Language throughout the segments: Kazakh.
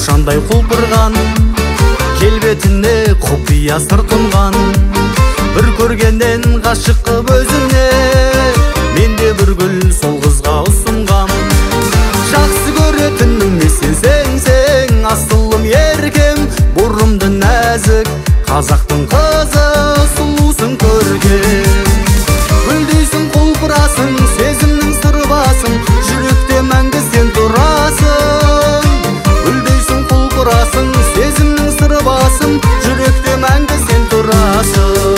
раушандай құлпырған, келбетіне құпия сыр тұнған. Бір көргеннен ғашық қып өзіне, менде бір гүл сол қызға ұсынғам. Жақсы көретінім сен сен, асылым еркем, бұрымды нәзік, қазақтың қызы, сұлусың көркем. Гүлдейсің құлпырасың, сезімнің сыры басың, жүректе мәңгі сен тұрасың. Гүлдейсің құлпырасың, сезімнің сыры басың, жүректе мәңгі сен тұрасың.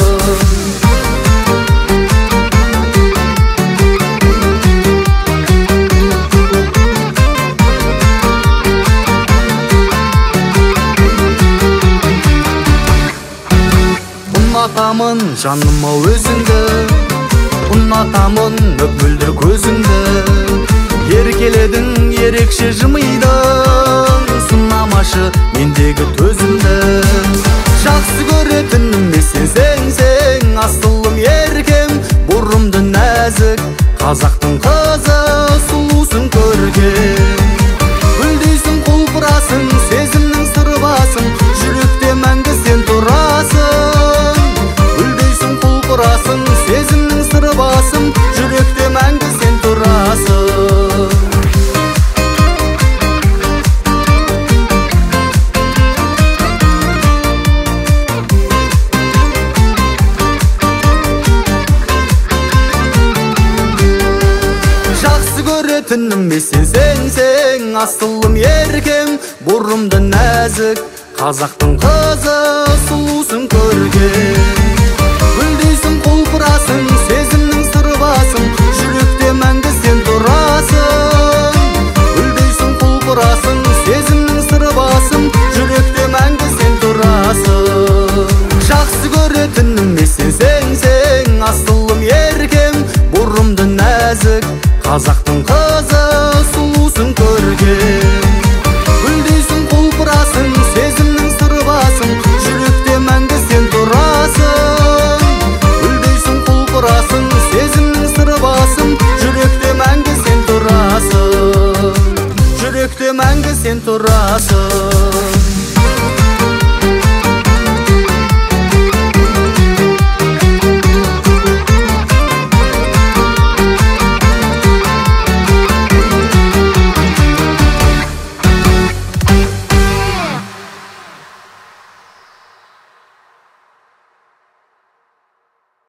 Ұнатамын жаныма өзіңді, ұнатамын мөп-мөлдір көзіңді. Еркеледің, ерекше жымидың, сынамашы мендегі төзімді. Жақсы көретінім сен, асылым еркем, бұрымды нәзік, қазақтың қызы, сұлусың көркем. Гүлдейсің құлпырасың, сезімнің сыры басың, жүректе мәңгі сен тұрасың. Гүлдейсің құлпырасың, сезімнің сыры басың, жүректе мәңгі сен тұрасың. Жақсы көретінім сен, асылым еркем, бұрымды нәзік, қазақтың қызы, сұлусың көркем. Гүлдейсің құлпырасың, сезімнің сыры басың, жүректе мәңгі сен тұрасың. Гүлдейсің құлпырасың, сезімнің сыры басың, жүректе мәңгі сен тұрасың. Жақсы көретінім сен, асылым еркем, бұрымды нәзік, қазақтың қызы, сұлусың көркем. Гүлдейсің құлпырасың, сезімнің сыры басың, жүректе мәңгі сен тұрасың. Гүлдейсің құлпырасың, сезімнің сыры басың, жүректе мәңгі сен тұрасың. Жүректе мәңгі сен тұрасың.